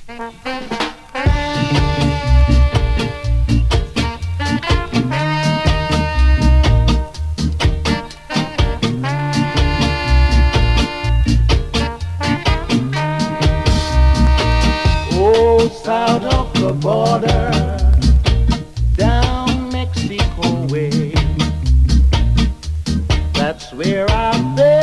Oh, south of the border, down Mexico way, that's where I've been.